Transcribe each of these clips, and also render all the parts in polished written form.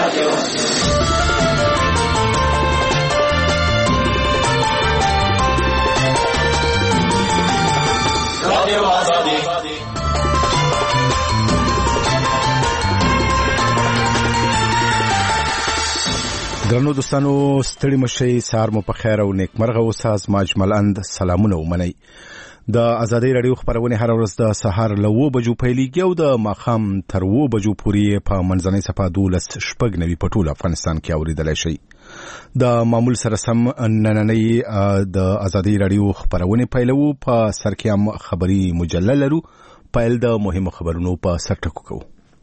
درنو دوستانو ستړي مشي سهار مو په خیر او نیکمرغه اوسه. زما اجملاند سلامونه ومنئ. د ازادۍ رادیو خبرونه هر ورځ د سهار له 9 بجو پیلېږي او د ماښام تر 9 بجو پورې په منځنۍ صفحه 12 په ټول افغانستان کې اوریدلای شئ. د معمول سره سم نننۍ د ازادۍ رادیو خبرونه پیلو. په سر کې هم خبري مجله لرو. پیل د مهمو خبرونو په سر ټکو کوو.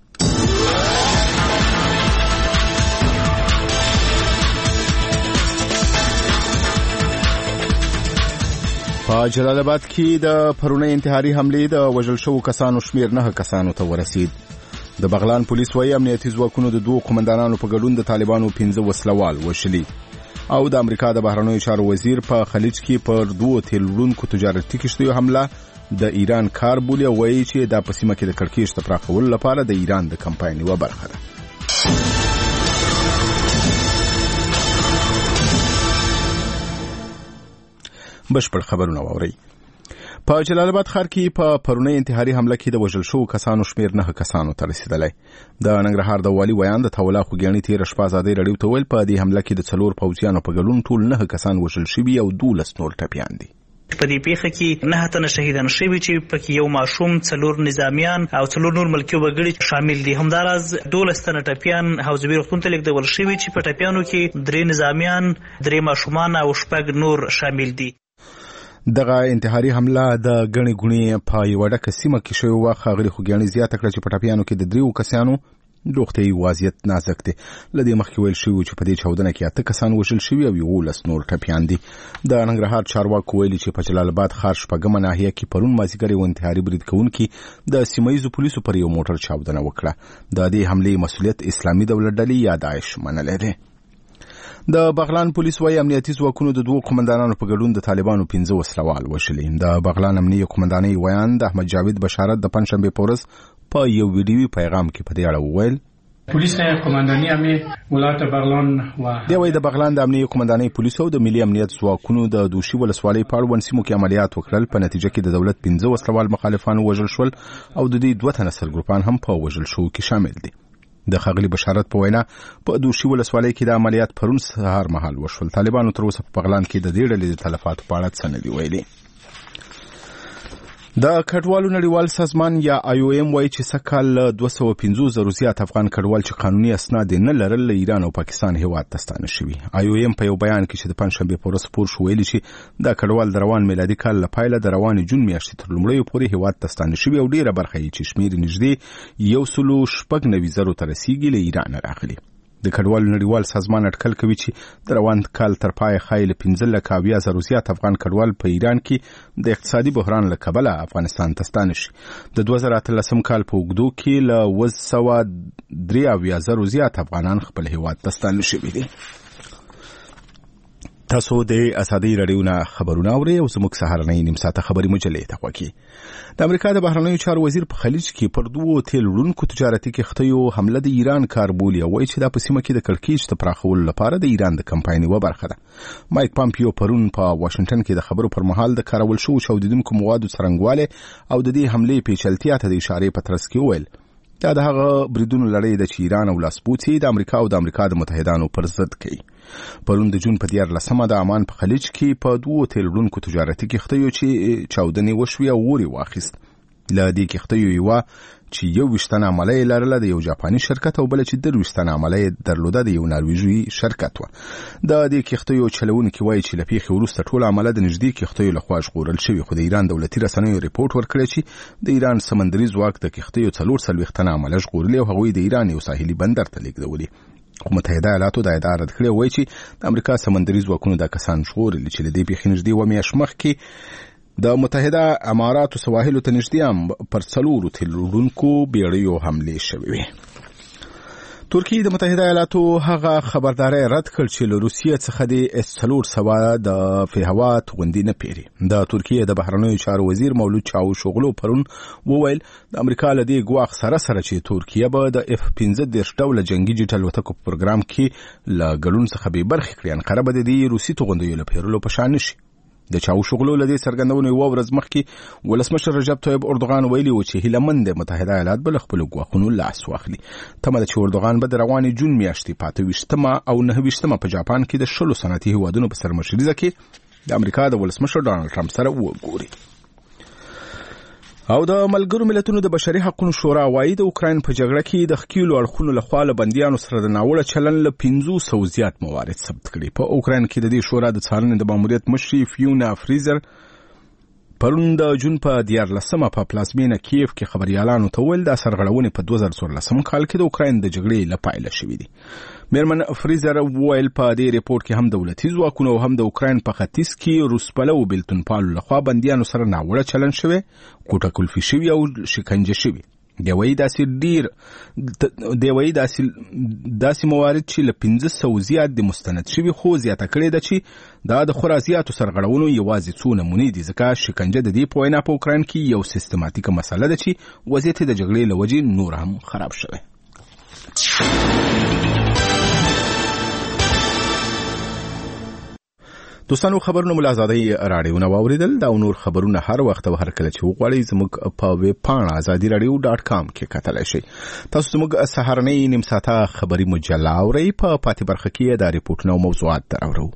په جلال آباد کې د پرونی انتحاري حملې د وژل شوو کسانو شمیر 9 کسانو ته ورسید. د بغلان پولیس وايي امنیتي ځواکونو د 2 قومندانانو په ګډون د طالبانو 15 وسلوال وشلي. او د امریکا د بهرنیو چارو وزیر په خلیج کې پر 2 تیل وړونکو تجارتي کشتیو حمله د ایران کار بولي. وایي چې د پسیمه کې د کړکېچ د پراخولو لپاره د ایران د کمپاین یوه برخه ده. بشپړ خبرونه واورئ. په جلال آباد ښار کې په پرونی انتحاري حمله کې د وژل شوو کسانو شمیر 9 کسانو ته رسیدلی. د ننګرهار د والي ویان د تولا خوګیاڼي تیر شپه ازادۍ رادیو ته ویل په دې حمله کې د 4 پوځیانو په ګډون ټول 9 کسان وژل شوي او 12 نور ټپیان دي. په دې پیښه کې 9 تنه شهیدان شوي چې پکې یو ماشوم، 4 نظامیان او 4 نور ملکي وګړي شامل دي. همداراز 12 تنه ټپیان حوزبي روغتون ته لیږدول شوي چې په ټپیانو کې 3 نظامیان، 3 ماشومان او 6 نور شامل دي. دغه انتحاري حمله د غني غونی په یو ډکه سیمه کې شوی و. خاغلی خوګیاڼي زیاته کړه چې په ټپیانو کې د 3 کسانو روغتیايي وضعیت نازک دی. لدې مخکې ویل شوی چې په دې چاودنه کې 8 کسان وژل شوي او 11 نور ټپیان دي. د ننګرهار چارواکو ویلي چې په جلال آباد ښار شپږمه ناحیه کې پرون مازیګر یو انتحاري برید کوونکي د سیمایي پولیسو پر یو موټر چاودنه وکړه. د دې حملې مسؤلیت اسلامي دولت ډلې یا داعش منلی دی. د بغلان پولیس وايي امنیتي ځواکونو د 2 قومندانانو په ګډون د طالبانو 15 وسلوال وشلي. د بغلان امنیه قومندانۍ ویان د احمد جاوید بشارت د پنځشنبه په ورځ په یو ویډیوي پیغام کې په دې اړه وویل پولیس قومندانۍ امنیه ولایت بغلان و دی وایي د بغلان د امنیه قومندانۍ پولیسو او د ملي امنیت ځواکونو د دوشي ولسوالۍ په اړوند سیمو کې عملیات وکړل. په نتیجه کې د دولت 15 وسلوال مخالفان وژل شول او د دې 2 تنه سرګروپان هم په وژل شوو کې شامل دي. د خاغلی بشارت په وینا په دوشي ولسوالۍ کې د عملیات پرون سهار مهال وشول. طالبانو تر اوسه په بغلان کې د دې ډلې د تلفاتو په اړه څه نه دي ویلي. د کډوالو نړیوال سازمان یا IOM وايي چې سکهال 250,000 زیات افغان کډوال چې قانوني اسناد نه لرل له ایران او پاکستان هیواد ته ستانه شوي. IOM په یو بیان کې چې د پنځشنبه په ورځ خپور شو ویلي چې دا کډوال د روان میلادي کال له پیله د روان جون میاشتې تر لومړیو پورې هیواد ته ستانه شوي او ډیره برخه یې چې شمیر نږدې 190,000 ته رسیږي له ایران راغلي. د کډوالو نړیوال سازمان اټکل کوي چې د روان کال تر پای خایل 15,000 زیات افغان کډوال په ایران کې د اقتصادي بحران له کبله افغانستان ته ستانه شي. د 2013 کال په اوږدو کې له 103,000 زیات افغانان خپل هیواد ته ستانه شوي دي. تاسو د ازادۍ رادیو نه خبرونه اورئ او زموږ سهارنۍ نیم ساعته خبري مجلې ته خوښي. د امریکا د بهرنیو چارو وزیر په خلیج کې پر 2 تیل وړونکو تجارتي کښتیو حمله د ایران کار بولي او وایي چې دا په سیمه کې د کړکېچ د پراخولو لپاره د ایران د کمپاین یوه برخه ده. مایک پامپیو پرون په واشنگټن کې د خبرو پر مهال د کارول شوو چاودیدونکو موادو څرنګوالی او د دې حملې پیچلتیا ته د اشارې په ترڅ کې وویل دا د هغه بریدونو لړۍ ده چې ایران او لاسپوڅي د امریکا او د امریکا د متحدانو پر ضد کوي. پرون د جون په 14 د عمان په خلیج کې په 2 تیل وړونکو تجارتي کښتیو چې چاودنې وشوې او اور یې واخیست. له دې کښتیو یوه چې 21 تنه عمله یې لرله د یو جاپاني شرکت او بله چې 23 تنه عمله یې درلوده د یو نرویژي شرکت وه. د دې کښتیو چلونکي وایي چې له پیښې وروسته ټوله عمله د نږدې کښتیو لخوا ژغورل شوي، خو د ایران دولتي رسنیو ریپورټ ورکړی چې د ایران سمندري ځواک د کښتیو 44 تنه عمله ژغورلې او هغوی د ایران یو ساحلي بندر ته لیږدولي. خو متحده ایالاتو دا ادعا رد کړې، وایي چې د امریکا سمندري ځواکونو دا کسان ژغورلي چې له دې پیښې نږدې 2 میاشتې مخکې د متحده اماراتو سواحلو ته نږدې هم پر 4 تیل وړونکو بیړیو حملې شوې وې. ترکیه د متحده ایالاتو هغه خبرداري رد کړ چې له روسیې څخه د S-400 د فهوا توغندي نه پیري. د ترکیه د بهرنیو چارو وزیر مولود چاوشوغلو پرون وویل د امریکا له دې ګواښ سره چې ترکیه به د F-15 ډوله جنگي جټ الوتکو پروګرام کې له ګډون څخه به برخې کړي، انقره به د روسي توغندیو له پیرلو په شان نشي. د چاوشوغلو له دې څرګندونې یوه ورځ مخکې ولسمشر رجب طیب اردوغان ویلي و چې هیلهمند د متحده ایالات به له خپلو ګواښونو لاس واخلي. تمه ده چې اردوغان به د روانې جون میاشتې 25 او 29 په جاپان کې د 10 صنعتي هیوادونو په سرمشریزه کې د امریکا د ولسمشر ډانلډ ټرمپ سره وګوري. او د ملګرو ملتونو د بشري حقوقو شورا وايي د اوکراین په جګړه کې د ښکیلو اړخونو لخوا له بندیانو سره د ناوړه چلن له 500 زیات موارد ثبت کړي. په اوکراین کې د دې شورا د څارنې د ماموریت مشري فیونا فریزر پرون د جون په 14 په پلازمینه کیف کې خبريالانو ته ویل د سرغړونې په 2014 کال کې د اوکراین د جګړې لپاره شوې دي. میرمن فریزر ویل په دې ریپورت کې هم دولتي ځواکونه او هم د اوکراین په ختیځ کې روسپلو بلتونپالو لخوا بندیانو سره ناوړه چلن شوی، کوټه کلفي شوی او شکنجه شوی. دوی داسې موارد چې له 500 زیات د مستند شوی، خو زیاته کړې ده چې دا د خورا زیاتو سرغړونو یوازې څو نمونې دي، ځکه شکنجه د دې په وینا په اوکراین کې یو سیستماتیکه مسله ده چې وضعیت د جګړې له وجې نور هم خراب شوی. دوستانو خبرونه ملازادي رادیو واوریدل. دا نور خبرونه هر وخت او هر کله چې وغواړئ زموږ په ویب پاڼه azadiradio.com کې کتلای شئ. تاسو زموږ سهارنۍ نیم ساعته خبري مجله اورئ، په پاتې برخه کې د ریپورتونو او موضوعات دراوړو.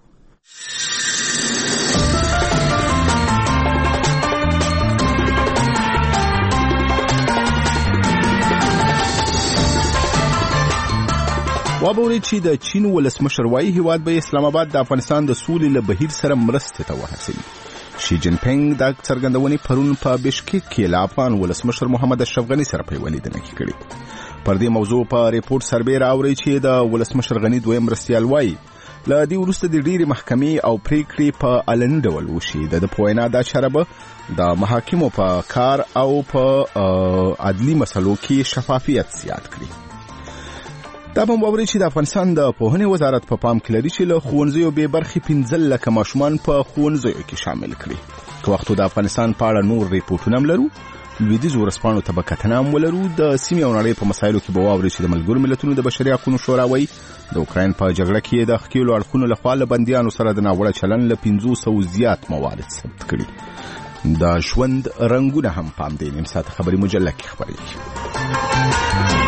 وابوري چې د چین ولسمشر وايي هیواد به اسلام آباد د افغانستان د سولې له بهیر سره مرستې ته وهڅوي. شي جین پینګ د څرګندونې پرون په بشکیک کې له افغان ولسمشر محمد اشرف غني سره په ولیدنه کې کړې. پر دې موضوع په ریپورت سربېره اوري چې د ولسمشر غني دویم مرستیال وايي له دې وروسته د ډېرې محکمې او پریکړې په علني ډول وشي. د پوینا دا چاره به د محاکمو په کار او په عدلي مسلو کې شفافیت زیات کړي. دا هم ووري چې د افغانستان د پوهنې وزارت په پام کې لري چې له ښوونځیو بې برخې 15 لکه ماشومان په ښوونځیو کې شامل کړي. که وختو د افغانستان په اړه نور ریپورټونه هم لرو، لویدیځ ورځپاڼو ته به کتنه هم ولرو. د سیمې او نړۍ په مسایلو کې به واوري چې د ملګرو ملتونو د بشري حقوقو شورا وايي د اوکراین په جګړه کې د ښکیلو اړخونو لخوا له بندیانو سره د ناوړه چلن له 500 زیات موارد ثبت کړي. د ژوند رنګونه هم په همدې نیم ساعت خبري مجله کې خپرېږي.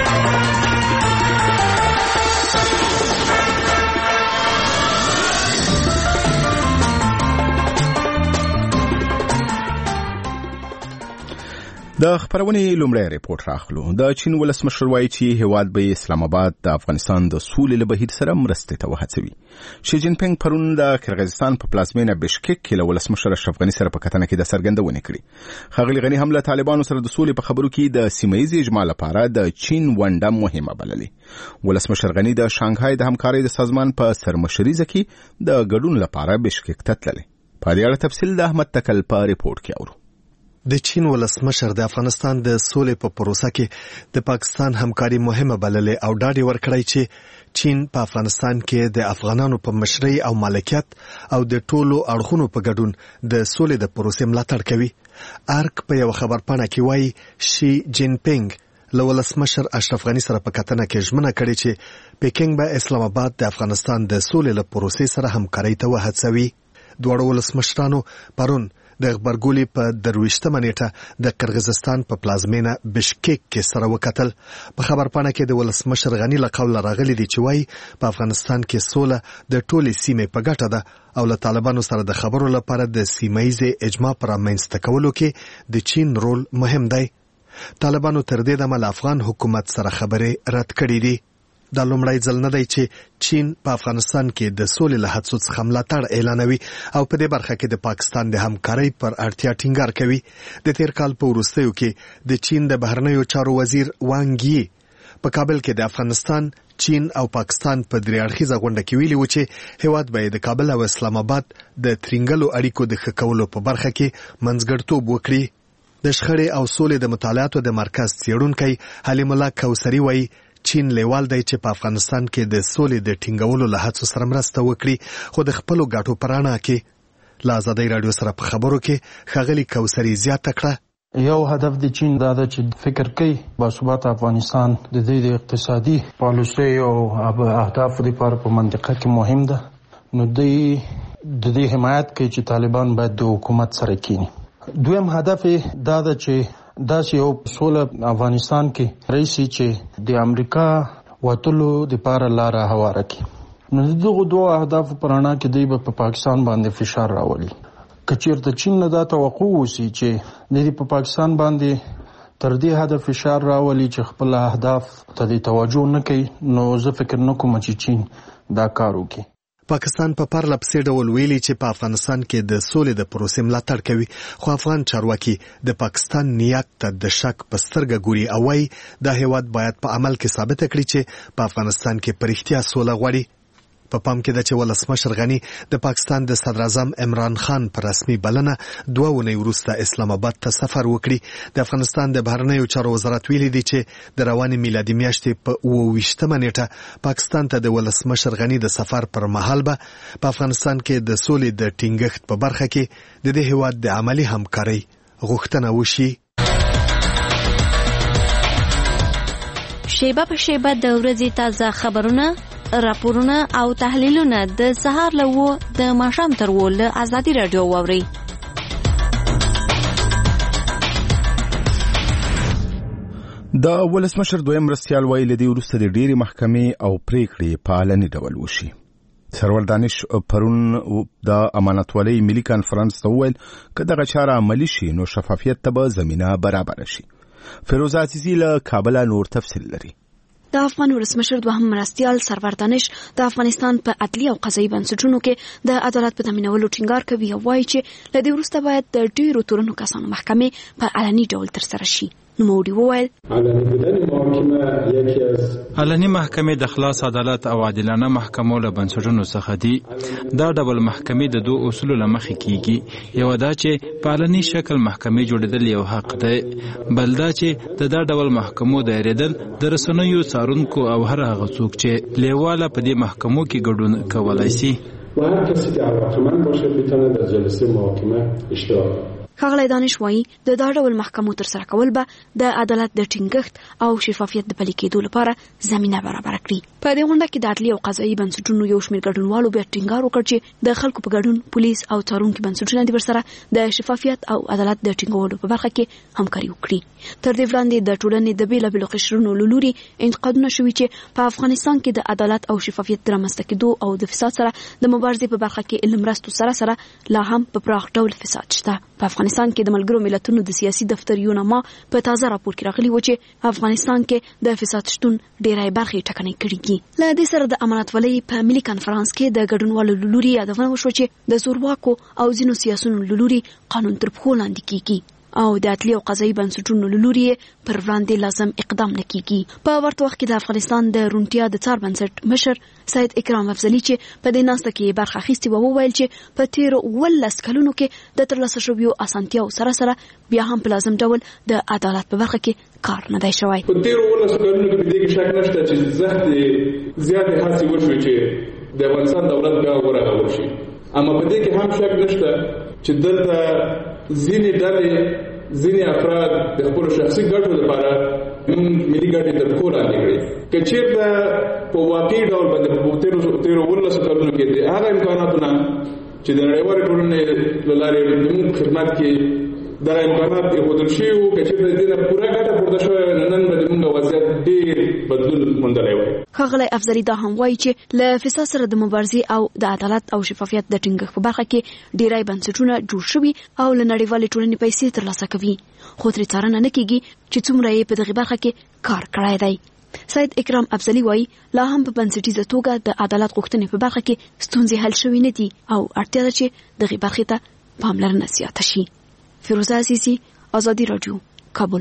د خبرونې لومړی ریپورت راخلو. د چین ولسمشر وايي چې هیواد به اسلام آباد د افغانستان د سولې له بهیر سره مرستې ته وهڅوي. شي جین پینګ پرون د قرغیزستان په پلازمینه بشکیک کې له ولسمشر اشرف غني سره په کتنه کې د څرګندونې کړې. ښاغلي غني هم له طالبانو سره د سولې په خبرو کې د سیمه‌ییز اجماع لپاره د چین ونډه مهمه بللې. ولسمشر غني د شانګهای د همکارۍ د سازمان په سرمشریزه کې د ګډون لپاره بشکیک ته تللی. په دې اړه تفصیل د احمد تکل په ریپورت کې اورو. د چین ولسمشر د افغانستان د سولې په پروسه کې د پاکستان همکاري مهمه بللې او ډاډ ورکړی چې چین په افغانستان کې د افغانانو په مشرۍ او مالکیت او د ټولو اړخونو په ګډون د سولې د پروسې ملاتړ کوي. ارک په یو خبرپاڼه کې وایي شي جین پینګ له ولسمشر اشرف غني سره په کتنه کې ژمنه کړې چې پیکینګ به اسلام آباد د افغانستان د سولې له پروسې سره همکارۍ ته وهڅوي. دواړو ولسمشرانو پرون د غبرګولي په 23 نیټه د قرغیزستان په پلازمینه بشکیک کې سره وکتل. په خبرپاڼه کې د ولسمشر غني له قوله راغلي دي چې وايي په افغانستان کې سوله د ټولې سیمې په ګټه ده او له طالبانو سره د خبرو لپاره د سیمه‌ییز اجماع پر رامنځته کولو کې د چین رول مهم دی. طالبانو تر دې دمه له افغان حکومت سره خبرې رد کړې دي. دا لومړی ځل نه دی چې چین په افغانستان کې د سولې له هڅو څخه ملاتړ اعلانوي او په دې برخه کې د پاکستان د همکارۍ پر اړتیا ټینګار کوي. د تیر کال په وروستیو کې د چین د بهرنیو چارو وزیر وانګ یی په کابل کې د افغانستان، چین او پاکستان په درې اړخیزه غونډه کې ویلي و چې هیواد به د کابل او اسلام آباد د ترنګلو اړیکو د ښه کولو په برخه کې منځګړیتوب وکړي. د شخړې او سولې د مطالعاتو د مرکز څېړونکی حلیم الله کوثري وایي چین لیوال دی چې په افغانستان کې د سولې د ټینګولو له هڅو سره مرسته وکړي، خو د خپلو ګټو په رڼا کې. له ازادۍ راډیو سره په خبرو کې ښاغلي کوثري زیاته کړه. یو هدف د چین دا ده چې فکر کوي باثباته افغانستان د دې د اقتصادي پالیسۍ او اهدافو لپاره په منطقه کې مهم ده. نو د دې حمایت کوي چې طالبان باید د حکومت سره کینی. دویم هدف دا ده چې داسې یو سوله افغانستان کې رئیسي چې د امریکا وتلو لپاره لاره هواره کړي. نو دغه دوه اهدافو په رڼا کې دوی به په پاکستان باندې فشار راولي. که چیرته چین نه دا توقع وسی چې د پاکستان باندې تر دې حد فشار راولي چې خپل اهداف ته توجه نه کوي، نو زه فکر نه کوم چې چین دا کار وکړي. پاکستان په پرله پسې ډول ویلي چې په افغانستان کې د سولې د پروسې ملاتړ کوي، خو افغان چارواکي د پاکستان نیت ته د شک په سترګه ګوري او وايي دا هیواد باید په عمل کې ثابت کړي چې په افغانستان کې په رښتیا سوله غواړي. په پام کې ده چې ولسمشر غني د پاکستان د صدر اعظم عمران خان پر رسمي بلنه 2 اونۍ وروسته اسلام آباد ته سفر وکړي. د افغانستان د بهرنیو چارو وزارت ویلي دی چې د روانې میلادي میاشتې په 28مه نیټه پاکستان ته د ولسمشر غني د سفر پر مهال به په افغانستان کې د سولې د ټینګښت په برخه کې د دې هیواد د عملی همکارۍ غوښتنه وشي. شیبه په شیبه د ورځې تازه خبرونه، راپورونه او تحلیلونه د سهار له 9 د ماښام تر 10 له ازادي راډیو واوري. د ولسمشر دویم مرستیال ویل دی وروسته د ډېری محکمې او پریکړې په علني ډول وشي. سرور دانش پرون د امانتوالۍ ملي کانفرنس ته وویل که دغه چاره عملي شي نو شفافیت ته به زمینه برابر شي. فیروز عزیزی له کابل نور تفصیل لري. د افغان ولسمشر دوهم مرستیال سرور دانش د افغانستان په عدلي او قضایي بنسټونو کې د عدالت په تامینولو ټینګار کوي او وایي چې له دې وروسته باید د ډیرو تورنو کسانو محکمې په علني ډول ترسره شي. نوموړي وویل علني محکمې د خلاص عدالت او عادلانه محکمو له بنسټونو څخه دي. دا ډول محکمې د 2 اصولو له مخې کیږي. یو دا چې په علني شکل محکمې جوړېدل یو حق دی، بل دا چې د دا ډول محکمو دایریدل د رسنیو څارونکو او هر هغه څوک چې لیواله په دې محکمو کې ګډون کولای شي. و هر کسی که علاقمند باشه میتونه در جلسه محاکمه اشتراک کنه. ښاغلی دانش وایي د دا ډول محکمو ترسره کول به د عدالت د ټینګښت او شفافیت د پلي کېدو لپاره زمینه برابره کړي. په دې غونډه کې د عدلي او قضایي بنسټونو یو شمېر ګډونوالو بیا ټینګار وکړ چې د خلکو په ګډون پولیس او څارونکي بنسټونه د ورسره د شفافیت او عدالت د ټینګولو په برخه کې همکاري وکړي. تر دې وړاندې د ټولنې د بیلابیلو قشرونو له لوري انتقادونه شوي چې په افغانستان کې د عدالت او شفافیت د رامنځته کېدو او د فساد سره د مبارزې په برخه کې علم مرستو سره سره لا هم په پراخ ډول فساد شته. په افغانستان کې د ملګرو ملتونو د سیاسي دفتر یوناما په تازه راپور کې راغلي و چې افغانستان کې د فساد شتون ډېرای برخې ټکنۍ کړي دي. له دې سره د امانتوالۍ په ملي کانفرنس کې د ګډونوالو له لوري یادونه وشوه چې د زورواکو او ځینو سیاسونو له لوري قانون تر پښو لاندې کیږي او د عدلي او قضایي بنسټونو له لوري پر وړاندې لازم اقدام نه کیږي. په ورته وخت کې د افغانستان د روڼتیا د څار بنسټ مشر سید اکرام افضلي چې په دې ناسته کې برخه اخیستې و وویل چې په تیرو 18 کلونو کې د ترلاسه شویو اسانتیاو سره سره بیا هم په لازم ډول د عدالت په برخه کې کار نه دی شوی. په تیرو 18 کلونو کې د دې شک نشته چې زیاتې هڅې وشوې چې د افغانستان دولت بیا ورغول شي، اما په دې کې هم شک نشته چې دلته ځینې ډلې ځینې افراد د خپل شخصي ګټو لپاره ملي ګټې تر پښو لاندې کړي. که چېرته په واقعي ډول باندې په تیرو 18 کلونو کې د هغه امکاناتونه چې د نړیوالې ټولنې له لارې زموږ خدمت کې دغه امکانات ایښودل شوي وو، که چېرته د دې نه پوره ګټه پورته شوې وای نن به زموږ وضعیت ډېر بدلون موندلی وای. ښاغلی افضلي دا هم وایي چې له فساد سره د مبارزې او د عدالت او شفافیت د ټینګښت په برخه کې ډېری بنسټونه جوړ شوي او له نړیوالې ټولنې پیسې ترلاسه کوي، خو ترې څارنه نه کیږي چې څومره یې په دغې برخه کې کار کړی دی. سید اکرام افضلي وایي لا هم په بنسټیزه توګه د عدالت غوښتنې په برخه کې ستونزې حل شوي نه دي او اړتیا ده چې دغې برخې ته پاملرنه زیاته شي. فیروزه عزیزی، آزادی رادیو، کابل.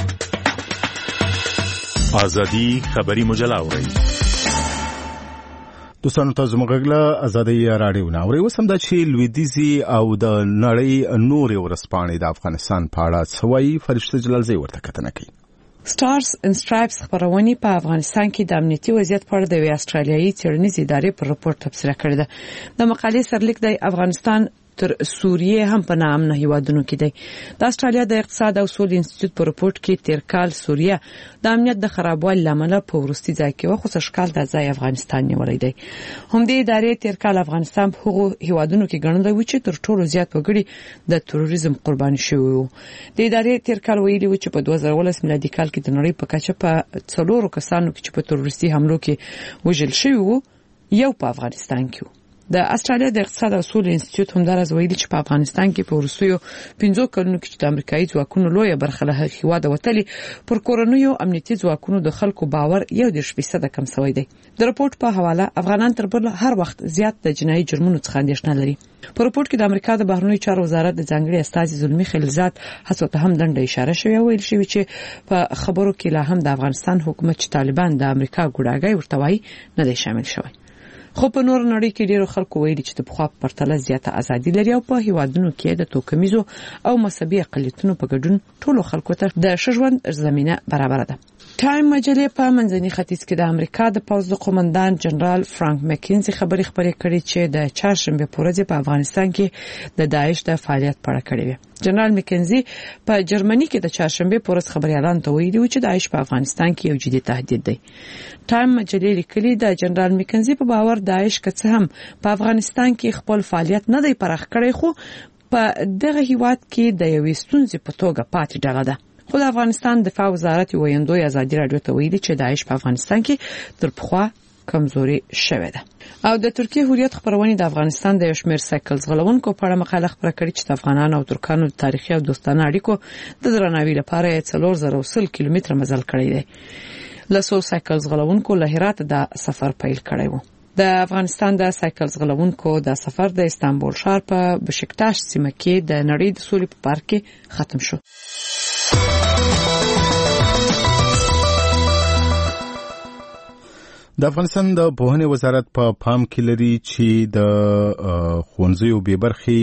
آزادی خبری مجله اورئ. دوستانو تاسو موږ له آزادی رادیو نه اورئ. اوس هم دا چې لویدیځي او د نړۍ نورې ورځپاڼې د افغانستان په اړه څه وایي، فرشته جلالزی ورته کتنه کوي. سټارز ان سټرایپس خبرونه په افغانستان کې د امنیتي وضعیت په اړه د استرالیایي څېړنیزې ادارې پر راپور تبصره کړې ده. د مقالې سرلیک د افغانستان تر سوریه هم په نامه هیوادونو کې دی. د استرالیا د اقتصاد او سولې انسټیټیوټ په راپور کې تیر کال سوریه د امنیت د خرابوالي لامل په ورستي ځای کې وخت ښکال د ځای افغانستان نیولای دی. هم دې ادارې تیر کال افغانستان په هغو هیوادونو کې ګڼل و چې تر ټولو زیات وګړي د تروریزم قرباني شوي وو. د ادارې تیر کال ویلي و چې په 2019 میلادي کال کې د نړۍ په کچه په 4 کسانو کې چې په تروریستي حملو کې وژل شوي وو یو په افغانستان کې و. د استرالیا د اقتصاد او سولې انسټیټیوټ هم درز ویلي چې په افغانستان کې په ورسویو 15 کلونو کې د امریکایي ځواکونو لویه برخه له هیواده وتلي پر کورنیو امنیتي ځواکونو د خلکو باور 1% کم شوی دی. د راپور په حواله افغانان تر بل هر وخت زیات د جنایي جرمونو څخه اندېښنه لري. په راپور کې د امریکا د بهرنیو چارو وزارت د ځانګړي استازي زلمی خلیلزاد هڅو ته هم دنده اشاره شوی او ویل شوی چې په خبرو کې لا هم د افغانستان حکومت چې طالبان د امریکا ګوډاګي ورتوي نه دی شامل شوی. خو په نور نړۍ کې ډیرو خلکو ویلي چې د پخوا په پرتله زیاته ازادي لري او په هیوادونو کې د توکمیزو او مذهبي اقلیتونو په ګډون ټولو خلکو ته د ژوند زمينه برابر ده. ټایم مجلې په منځني ختیځ کې د امریکا د پوځ د قومندان جنرال فرانک مکینزي خبري خبرې کړې چې د چهارشنبه په ورځ په افغانستان کې د داعش د فعالیت په اړه کړې وه. جنرال مکینزي په جرمني کې د چهارشنبه په ورځ خبريالان ته ویلي و چې داعش په افغانستان کې یو جدي تهدید دی. ټایم مجلې لیکلي د جنرال مکینزي په باور داعش که هم په افغانستان کې خپل فعالیت نه دی پراخ کړی خو په دغه هیواد کې د یوې ستونزې په توګه پاتې ډغه ده. خو د افغانستان دفاع وزارت ویندوی ازادي راډیو ته ویلي چې داعش په افغانستان کې تر پخوا کمزوري شوه ده. او د ترکیه هوریت خبرونه د افغانستان د یشمیر سایکل ځغلونکو په اړه مقاله خبره کړې چې د افغانانو او ترکانو د تاریخي او دوستانه اړیکو د درناوي لپاره 4000 کیلومتره مزل کړی دی. لاسو سایکل ځغلونکو له هرات د سفر پیل کړی و. د افغانستان د سایکل ځغلونکو د سفر د استانبول ښار په بشکتاش سیمه کې د نړۍ د سولې په پارک کې ختم شو. د افغانستان د پوهنې وزارت په پام کې لري چې د ښوونځیو بې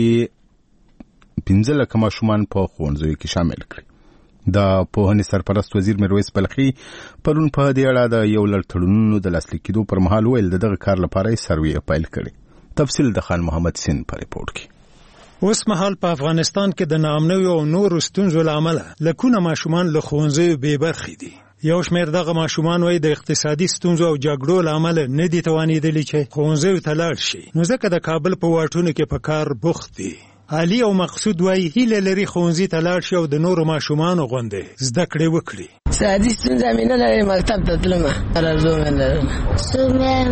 برخې 15 لک ماشومان په ښوونځیو کې شامل کړي. د پوهنې سرپرست وزیر میرویس بلخي پرون په دې اړه د یو لړ تړونونو د لاسلیک کېدو پر مهال ویل دغه کار لپاره سروې پیل کړي. تفصیل د خان محمد سین په ریپورت کې. اوس مهال په افغانستان کې د ناامنیو او نورو ستونزو له امله لکونه ماشومان له ښوونځیو بې برخې دي. یو شمېر دغه ماشومان وایي د اقتصادي ستونزو او جګړو له امله نه دي توانېدلي چې ښوونځیو ته لاړ شي، نو ځکه د کابل په واټونو کې په کار بوخت دي. علي او مقصود وایي هیله لري ښوونځي ته لاړ شي او د نورو ماشومانو غوندې زده کړې وکړي. اقتصادي ستونزه مې نه لري، مکتب ته تلم آرزو مې لرم. سو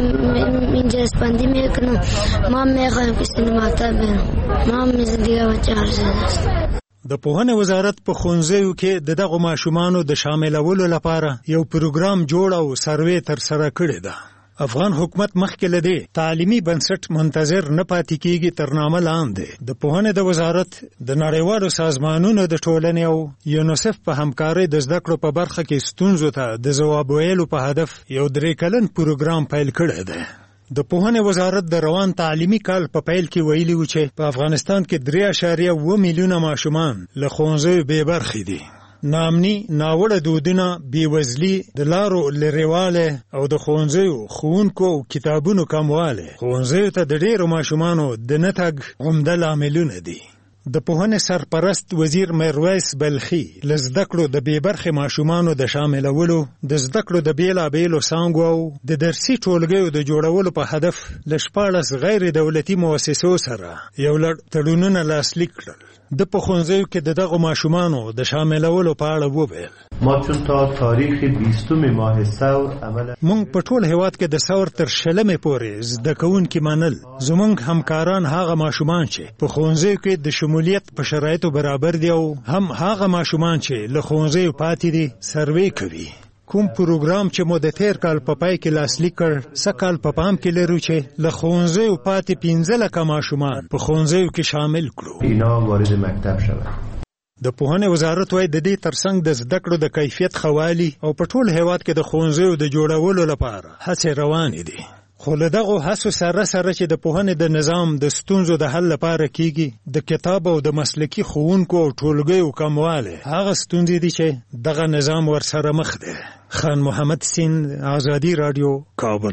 من اینجا اسپندی میکنم، ما میخوایم که سینماکتب برم، ما هم زندگی بچه ارزیده است. د پوهنې وزارت په ښوونځیو کې د دغو ماشومانو د شاملولو لپاره یو پروګرام جوړ او سروې ترسره کړې ده. افغان حکومت مخکې له دې تعلیمي بنسټ منتظر نه پاتې کېږي تر نامه لاندې د پوهنې د وزارت د نړیوالو سازمانونو د ټولنې او یونیسف په همکارۍ د زده کړو په برخه کې ستونزو ته د ځواب ویلو په هدف یو 3 کلن پروګرام پیل کړی دی. د پوهنې وزارت د روان تعلیمي کال په پیل کې ویلي و چې په افغانستان کې 3.7 میلیونه ماشومان له ښوونځیو بې برخې دي. ناامني، ناوړه دودونه، بېوزلي، د لارو لرېوالی او د ښوونځیو ښوونکو او کتابونو کموالی ښوونځیو ته د ډېرو ماشومانو د نه تګ عمده لاملونه دي. د پوهنې سرپرست وزیر میرویس بلخي له زده کړو د بې برخې ماشومانو د شاملولو، د زده کړو د بېلابېلو څانګو او د درسي ټولګیو د جوړولو په هدف له 14 غیر دولتي مؤسسو سره یو لړ تړونونه لاسلیک کړل. د په ښوونځیو کې د دغو ماشومانو د شاملولو په اړه وویل. ما چون تا تاریخ 20 ماه ثور عمل مونږ په ټول هیواد کې د ثور تر 20 پورې زده کوونکي منل. زمونږ همکاران هغه ماشومان چې په ښوونځیو کې د شمولیت په شرایطو برابر دي او هم هغه ماشومان چې له ښوونځیو پاتې دي سروې کوي. کوم پروګرام چې مو د تیر کال په پای کې لاسلیک کړ، سکهال په پام کې لرو چې له ښوونځیو پاتې 15 لک ماشومان په ښوونځیو کې شامل کړو. اینا وارد مکتب شوه. د پوهنې وزارت وايي د دې ترڅنګ د زده کړو د کیفیت خوالي او په ټول هیواد کې د ښوونځیو د جوړولو لپاره هڅې روانې دي. خو له دغو هڅو سره چې د پوهنې د نظام د ستونزو د حل لپاره کیږي د کتاب او د مسلکي ښوونکو او ټولګیو کموالی هغه ستونزې دي چې دغه نظام ورسره مخ دی. خان محمد سین، آزادي رادیو، کابل.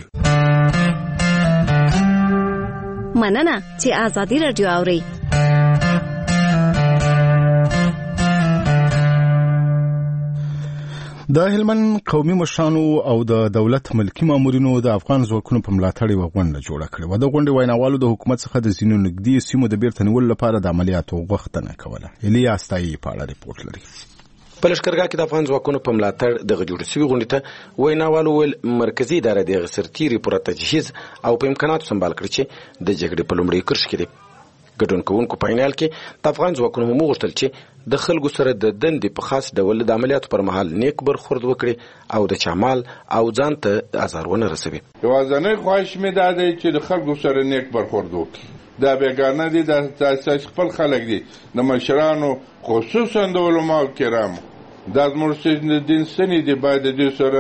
مننه چې آزادي رادیو اورئ. د هلمند قومي مشرانو او د دولت ملکی مامورینو د افغان ځواکونو په ملاتړ یوه غونډه جوړه کړې وه. د غونډې ویناوالو د حکومت څخه د ځینو نږدې سیمو د بیرته نیولو لپاره د عملیاتو غوښتنه کوله. الیاس تایي په اړه ریپورټ لري. په لښکرګاه کې د افغان ځواکونو په ملاتړ دغه جوړې شوې غونډې ته ویناوالو ویل مرکزي اداره د هغې سرتیري پوره تجهیز او په امکاناتو سمبال کړي چې د جګړې په لومړۍ کرښه کې دي. ګډون کوونکو په عینال کې د افغان ځواکونو هم وغوښتل چې د خلکو سره د دندې په خاص ډول د عملیاتو پر مهال نیک برخورد وکړي او د چا مال او ځان ته ازار ونه رسوي. یوازینی خواهش مې دا دی چې د خلکو سره نیک برخورد وکړي. دا بیګانه دي، د خپل خلک دي، د مشرانو خصوصا د علماو کرامو دا زموږ دین سنې دي، باید د دې سره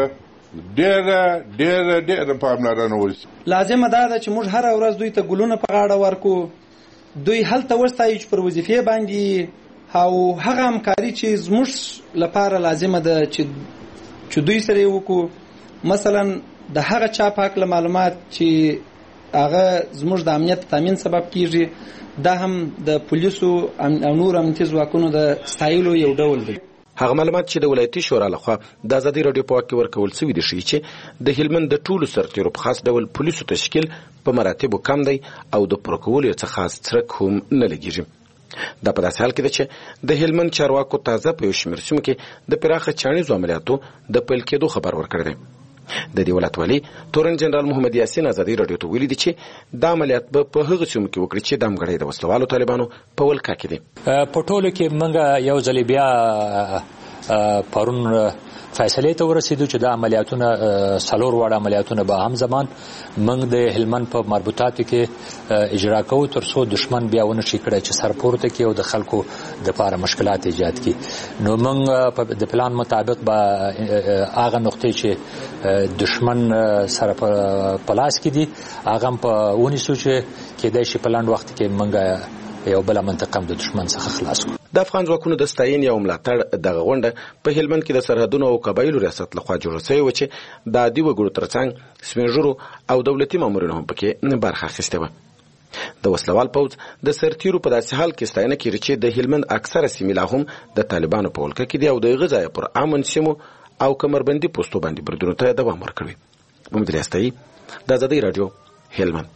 ډېره پاملرنه وشي. لازمه دا ده چې موږ هره ورځ دوی ته ګلونه په غاړه ورکو، دوی هلته وستایي چې پر وظیفې باندې او هغه همکاري چې زموږ لپاره لازمه ده چې دوی سره یې وکړو. مثلا د هغه چا په هکله معلومات چې هغه زموږ د امنیت تامین سبب کیږي، دا هم د پولیسو او نور امنیتي ځواکونو د ستایلو یو ډول دی. هغه معلومات چې د ولایتي شورا لخوا د ازادي راډیو په واک کې ورکول شوي دي ښیي چې د هلمند د ټولو سرتیرو په خاص ډول پولیسو تشکیل په مراتبو کم دی او د پوره کولو یې څه خاص څرک هم نه لګېږي. دا په داسې حال کې ده چې د هلمند چارواکو تازه په یو شمېر سیمو کې د پراخه چاڼیزو عملیاتو د پیل کېدو خبر ورکړی دی. د دې ولایت والي تورن جنرال محمد یاسین ازادي راډیو ته ویلي دي چې دا عملیات به په هغه سیمو کې وکړي چې د همګړۍ د وسلوالو طالبانو په ولکه کې دي. په ټولو کې موږ یو ځل بیا پرون فیصله ته ورسېدو چې د عملیاتونه 4 وړ عملیاتونه به هم زمان موږ د هلمند په مربوطاتو کې اجرا کوو تر څو دشمن بیا ونه شي کړی چې سرپورته کې او د خلکو د لپاره مشکلات ایجاد کړي. نو موږ د پلان مطابق به هغه نقطې چې دشمن سره په لاس کې دي هغه هم په ونیسو چې کېدای شي په لنډ وخت کې موږ یو بل منطقه د دشمن څخه خلاص کړو. د افغان ځواکونو د ستاینې او ملاتړ دغه غونډه په هلمند کې د سرحدونو او قبایلو ریاست لخوا جوړه شوې وه چې د عادي وګړو ترڅنګ سپین ږیرو او دولتي مامورینو هم پکې برخه اخیستې وه. د وسلوال پوځ د سرتیرو په داسې حال کې ستاینه کړې چې د هلمند اکثره سیمې لا هم د طالبانو په ولکه کې دي او د هغه ځایه پر امن سیمو او کمربندي پوستو باندې بریدونو ته دوام ورکوي. محمد ریاستایي، د آزادۍ راډیو، هلمند.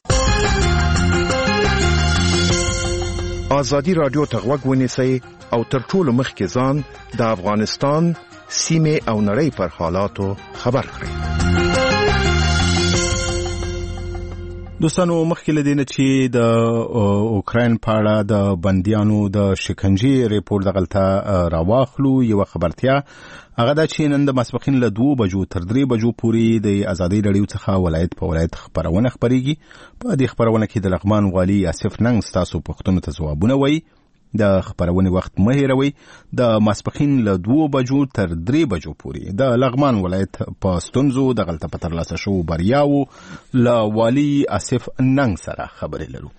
آزادی رادیو ته غوږ ونیسئ او تر ټولو مخکې ځان د افغانستان سیمې او نړۍ پر حالاتو خبر کړئ. دوستانو، مخکې له دې نه چې د اوکراین په اړه د بندیانو د شکنجې ریپورټ دغلته راواخلو، یوه خبرتیا هغه دا چې نن د ماسپښین له 2 بجو تر 3 بجو پورې د آزادۍ راډیو څخه ولایت په ولایت خبرونه خپرېږي. په دې خبرونه کې د لغمان والي آصف ننګ ستاسو پوښتنو ته ځوابونه وایي. د خبرونې وخت مه هېروئ. د ماسپښین له 2 بجو تر 3 بجو پورې د لغمان ولایت په ستونزو دغلته په ترلاسه شوو بریاوو له والي آصف ننګ سره خبرې لرو.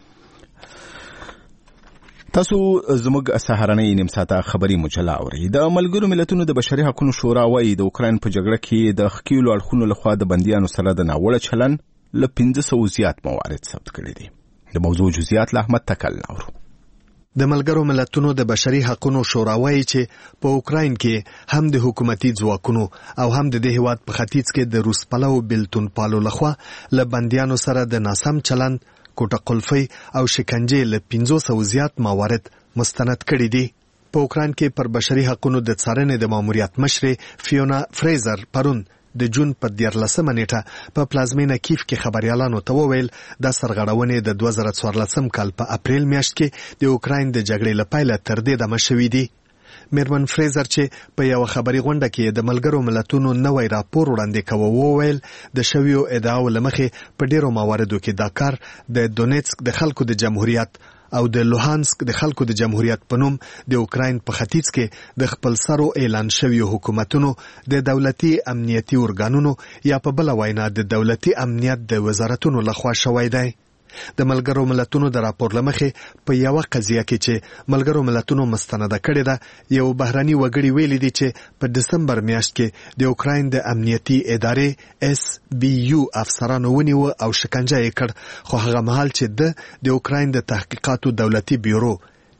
تاسو زموږ سهارنۍ نیم ساعته خبري مجله اورئ. د ملګرو ملتونو د بشري حقوقو شورا وايي د اوکراین په جګړه کې د ښکېلو اړخونو لخوا د بندیانو سره د ناوړه چلن له 500 زیات موارد ثبت کړي دي. د موضوع جزئیات له احمد تکل اورو. د ملګرو ملتونو د بشري حقوقو شورا وايي چې په اوکراین کې هم د حکومتي ځواکونو او هم د دې هیواد په ختیځ کې د روس پلو بلتون پالو لخوا له بندیانو سره د ناسم چلن، کوټه قلفي او شکنجې له 500 زیات موارد مستند کړي دي. په اوکراین کې پر بشري حقوقو د څارنې د ماموریت مشر فیونا فریزر پرون د جون په 14 نیټه په پلازمینه کیف کې خبريالانو ته وویل د سرغړونې د 2014 کال په اپریل میاشت کې د اوکراین د جګړې لپاره تر دې دمه شوې دي. میرمن فریزر چې په یو خبري غونډه کې د ملګرو ملتونو نوې راپور وړاندې کوي وویل د شویو ادعاو لمخې په ډیرو مواردو کې دا کار د دونیتسک د خلکو د جمهوریت او د لوهانسک د خلکو د جمهوریت په نوم د اوکراین په ختیځ کې د خپل سرو اعلان شوی حکومتونو د دولتي امنیتي ارګانونو یا په بل وینا د دولتي امنیت د وزارتونو لخوا شوی دی. د ملګرو ملتونو د راپور لمخې په یو قضیه کې چې ملګرو ملتونو مستنده کړې ده یو بهراني وګړي ویلي دي چې په دسمبر میاشت کې د اوکراین د امنیتي ادارې SBU افسرانو ونیو او شکنجه یې کړ خو هغه مهال چې د اوکراین د تحقیقاتو دولتي بیورو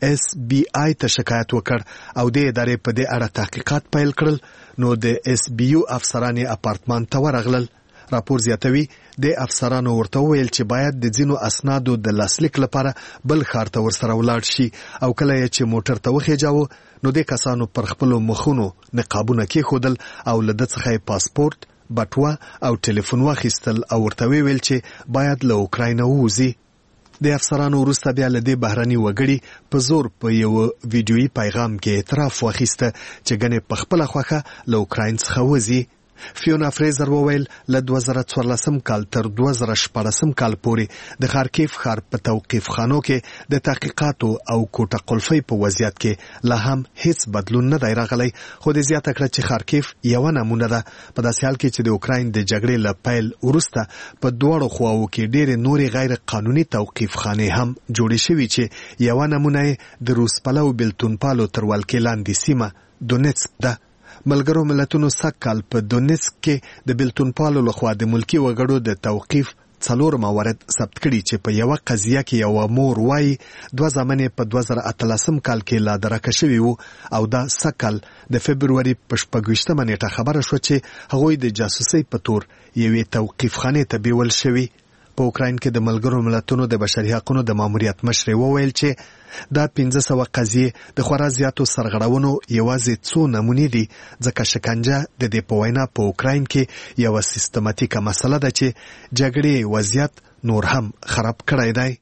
SBI ته شکایت وکړ او د ادارې په دې اړه تحقیقات پیل کړل نو د SBU افسران اپارتمان ته ورغلل. راپور زیاتوي د افسرانو ورته ویل چې باید د ځینو اسنادو د لاسلیک لپاره بل ښار ته ورسره ولاړ شي او کله چې موټر ته وخېجاوه نو د کسانو پر خپلو مخونو نقابونه کېښودل او له ده څخه پاسپورت بټوه او ټلیفون واخیستل او ورته ویل چې باید له اوکراینه ووځي. د افسرانو وروسته بیا له دې بهرني وګړي په زور په یو ویډیویي پیغام کې اعتراف واخیسته چې ګنې په خپله خوښه له اوکراین څخه وځي. فیونا فریزر وویل له 2014 کال تر 2014 کال پورې د خارکیف ښار په توقیف خانو کې د تحقیقاتو او کوټه قلفۍ په وضعیت کې لا هم هیڅ بدلون نه دی راغلی خو د زیاته کړه چې خارکیف یوه نمونه ده په داسې حال کې چې د اوکراین د جګړې له پیل وروسته په دواړو خواو کې ډېرې نورې غیر قانوني توقیف خانې هم جوړې شوي چې یوه نمونه یې د روس پلو بېلتونپالو تر ولکې لاندې سیمه دونیتسک ده. ملګرو ملتونو سږکال په دونیتسک کې د بېلتونپالو لخوا د ملکي وګړو د توقیف 4 موارد ثبت کړي چې په یوه قضیه کې یوه مور وایي 2 زامن په 2018 کال کې لا درکه شوي وو او دا سږکال د فبروري په 26 نیټه خبره شوه چې هغوی د جاسوسۍ په تور یوې توقیف خانې ته بیول شوي. په اوکراین کې د ملګرو ملتونو د بشري حقوقو د ماموریت مشر وویل چې دا 1500 قضیې د خورا زیاتو سرغړونو یوازې څو نمونې دي ځکه شکنجه د دې په وینا په اوکراین کې یوه سیستماتیکه مسله ده چې جګړې وضعیت نور هم خراب کړی دی.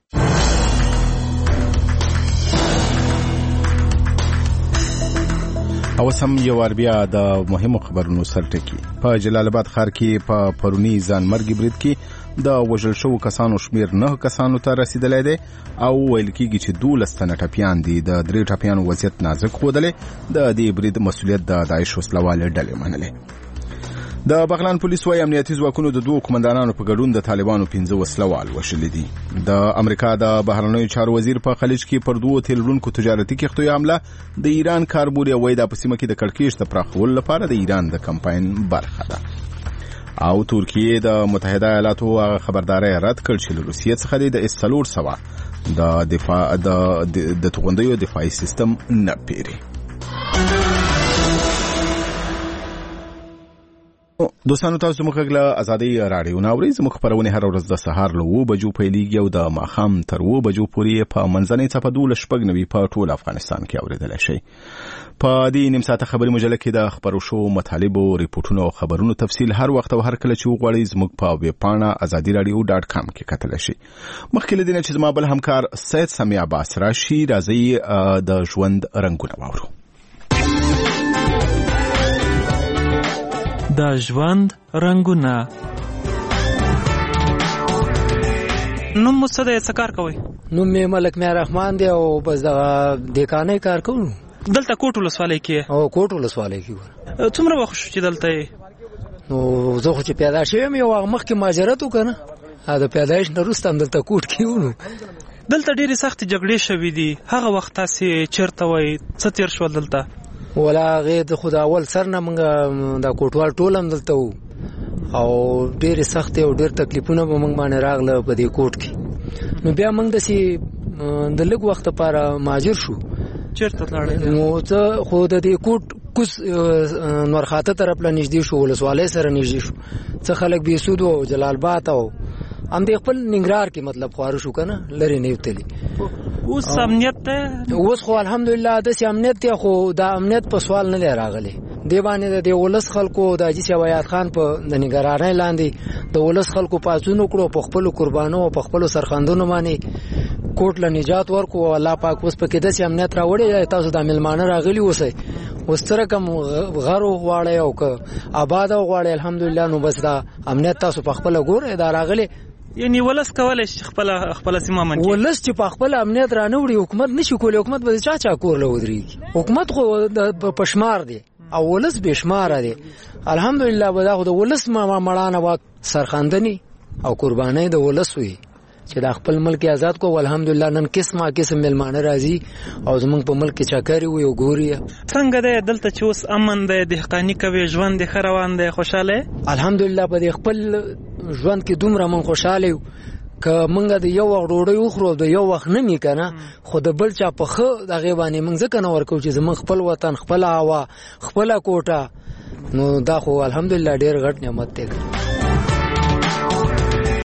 او سم یو بیا د مهمو خبرونو سرټکی په جلال آباد ښار کې په پرونی ځان مرګ برید کې د وژل شوو کسانو شمیر 9 کسانو ته رسیدلی دی او ویل کېږي چې 12 تنه ټپیان دي. د 3 ټپیانو وضعیت نازک ښودلی د دې برید مسؤلیت د داعش وسلوالې ډلې منلې. د بغلان پولیس وايي امنیتي ځواکونو د 2 قومندانانو په ګډون د طالبانو 15 وسلوال وشلي دي. د امریکا د بهرنیو چارو وزیر په خلیج کې پر 2 تیل وړونکو تجارتي کښتیو حمله د ایران کاربوري وای د پسیمه کې د کړکېچ د پراخولو لپاره د ایران د کمپاین برخه ده. او ترکیه د متحده ایالاتو خبرداري رد کړ چې له روسیې څخه د S-400 د دفاع د توغندیو دفاعي سیستم نه پیری. دوستانو تاسو موږ غږ ازادي رادیو ناوړي زموږ خبرونه هر ورځ د سهار له 9 بجو پیلېږي او د ماښام تر 9 بجو پورې په منځنۍ څپه 12 په ټول افغانستان کې اوریدل شي. په دې نیم ساعته خبري مجله کې د خبرو شو مطالب او ریپورتونو او خبرونو تفصیل هر وخت او هر کله چې وغواړئ زموږ په ویب پاڼه azadiradio.com کې کتلی شي. مخکې له دې نه چې زما بل همکار سید سمیع عباس راشي راځي د ژوند رنګونه واورو. د ژوند رنګونه. نوم مو څه دی، څه کار کوئ؟ نوم مې ملک میا رحمان دی او بس دغه دیکانۍ کار کوم. دلته کوټ ولسوالۍ کې؟ او کوټ ولسوالۍ کې. څومره وخت شو چې دلته یې؟ نو زه خو چې پیدا شوی یم یو وخت مخکې مهاجرت وکړه، د پیدایش نه وروسته هم دلته کوټ کې وو. دلته ډېرې سختې جګړې شوي دي، هغه وخت تاسې چېرته وئ، څه تېر شول دلته؟ ولا هغې د خو د اول سر نه موږ د کوټوال ټول هم دلته وو او ډېرې سختې او ډېر تکلیفونه به موږ باندې راغله په دې کوټ کې. نو بیا موږ داسې د لږ وخت لپاره مهاجر شو. چېرته لاړئ؟ نو څه خو د دې کوټ کوز نورخاته طرف له نږدې شو، ولسوالۍ سره نږدې شو. څه خلک بېسود او جلال آباد او همدې خپل ننګرهار کې مطلب خواره شو که نه، لرې نه وتلي. اوس امنیت دی؟ اوس خو الحمدلله داسې امنیت دی، خو دا امنیت په سوال نه دی راغلی. دې باندې د دې ولس خلکو د حاجي صاحب حیات خان په د نګرانۍ لاندې د ولس خلکو پاڅون وکړو، په خپلو قربانو او په خپلو سرخندونو باندې کوټ له نجات ورکړو. الله پاک اوس پکې داسې امنیت راوړی، تاسو دا مېلمانه راغلي اوسئ، اوس څه رقم غر وغواړئ او که آباد وغواړئ الحمدلله، نو بس دا امنیت تاسو په خپله ګورئ. دا راغلی یعنی ولس کولای شي خپل سیمه من ولس چې په خپل امنیت رانوړي حکومت نشي کولی. حکومت به چا کور لودري. حکومت خو پشمار دی او ولس بشمار دی. الحمدلله به دا د ولس مړانه وا سرخندنی او قرباني د ولس وي چې د خپل ملک آزاد کو. الحمدلله نن قسم ملمانه راځي او زمونږ په ملک چاکري وي او ګوري. څنګه د دلته چې اوس امن د دهقاني کوي ژوند د خروان د خوشاله؟ الحمدلله په خپل ژوند کې دومره من خوشاله یو که مونږ د یو وخت ډوډۍ وخورو د یو وخت نه می کنه خو د بل چا په خو د غیبانې مونږ ځکه نه ورکو چې زمون خپل وطن خپل هوا خپل کوټه نو دا خو الحمدلله ډیر غټ نعمت دی.